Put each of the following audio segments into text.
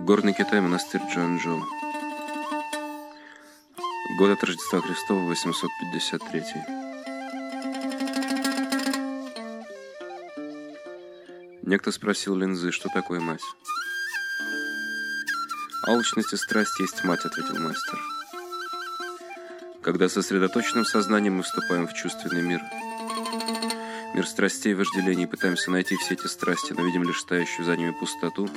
Горный Китай, монастырь Чжанчжоу. Год от Рождества Христова 853. Некто спросил Линзы, что такое мать. «Алчность и страсть есть мать», — ответил мастер. Когда сосредоточенным сознанием мы вступаем в чувственный мир, мир страстей и вожделений, пытаемся найти все эти страсти, но видим лишь стоящую за ними пустоту,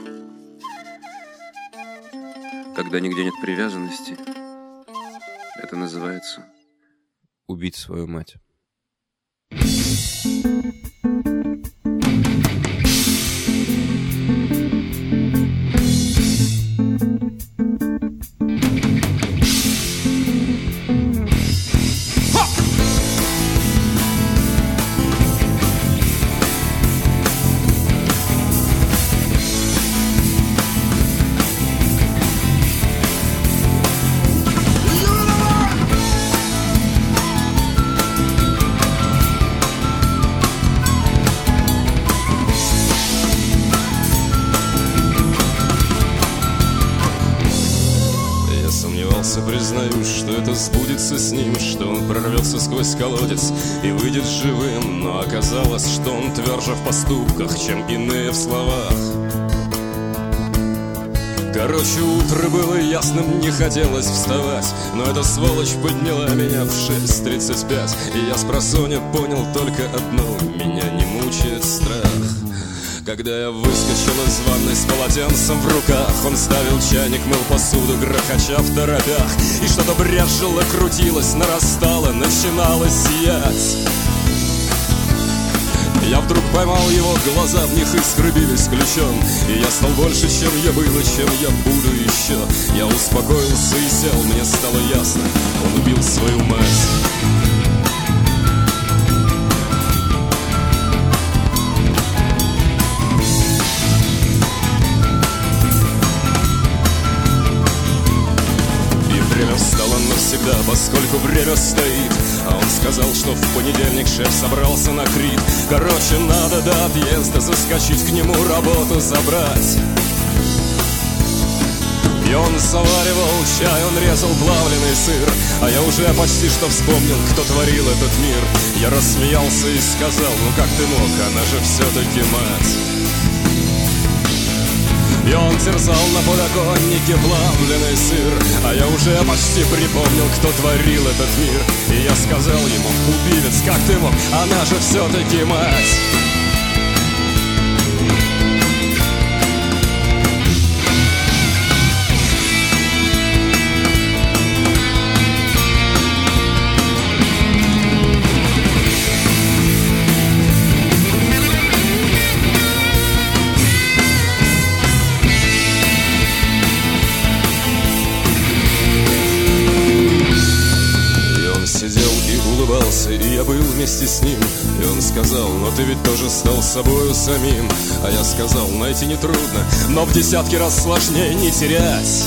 когда нигде нет привязанности, это называется убить свою мать. Признаюсь, что это сбудется с ним, что он прорвется сквозь колодец и выйдет живым. Но оказалось, что он тверже в поступках, чем иные в словах. Короче, утро было ясным, не хотелось вставать, но эта сволочь подняла меня в 6:35. И я спросонья понял только одно: меня не мучает страх. Когда я выскочил из ванной с полотенцем в руках, он ставил чайник, мыл посуду, грохоча в торопях. И что-то брезжило, крутилось, нарастало, начинало сиять. Я вдруг поймал его глаза, в них искры бились ключом. И я стал больше, чем я был и чем я буду еще. Я успокоился и сел, мне стало ясно: он убил свою мать. Навсегда, поскольку время стоит. А он сказал, что в понедельник шеф собрался на Крит. Короче, надо до отъезда заскочить к нему, работу забрать. И он заваривал чай, он резал плавленый сыр. А я уже почти что вспомнил, кто творил этот мир. Я рассмеялся и сказал: ну как ты мог, она же все-таки мать. И он терзал на подоконнике плавленый сыр. А я уже почти припомнил, кто творил этот мир. И я сказал ему: убивец, как ты мог, она же все-таки мать. И я был вместе с ним. И он сказал: но ты ведь тоже стал собою самим. А я сказал: найти нетрудно, но в десятки раз сложнее не терять.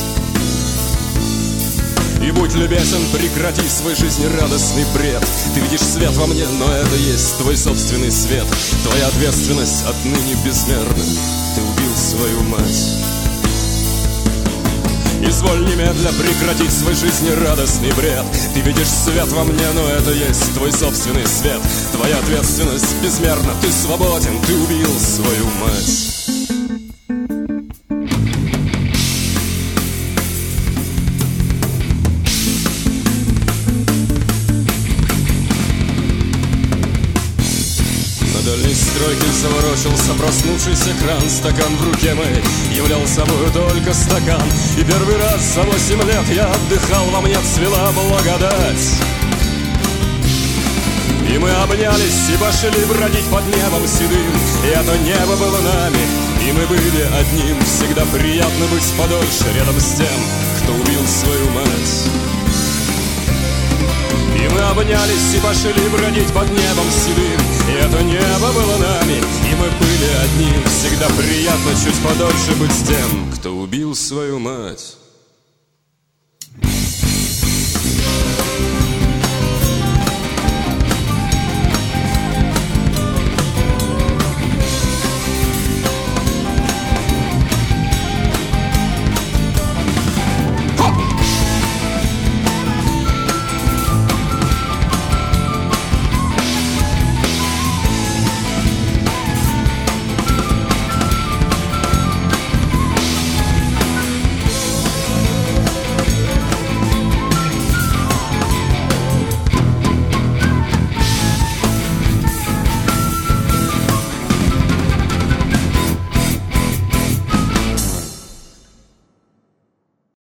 И будь любезен, прекрати свой жизнерадостный бред. Ты видишь свет во мне, но это есть твой собственный свет. Твоя ответственность отныне безмерна. Ты убил свою мать. Изволь немедля прекратить свой жизнерадостный бред. Ты видишь свет во мне, но это есть твой собственный свет. Твоя ответственность безмерна. Ты свободен, ты убил свою мать. На дальней стройке заворочился проснувшийся кран. Стакан в руке моей являл собою только стакан. И первый раз за 8 лет я отдыхал, во мне цвела благодать. И мы обнялись и пошли бродить под небом седым. И это небо было нами, и мы были одним. Всегда приятно быть подольше рядом с тем, кто убил свою мать. И мы обнялись и пошли бродить под небом седым. И это небо было нами, и мы были одним. Всегда приятно чуть подольше быть с тем, кто убил свою мать.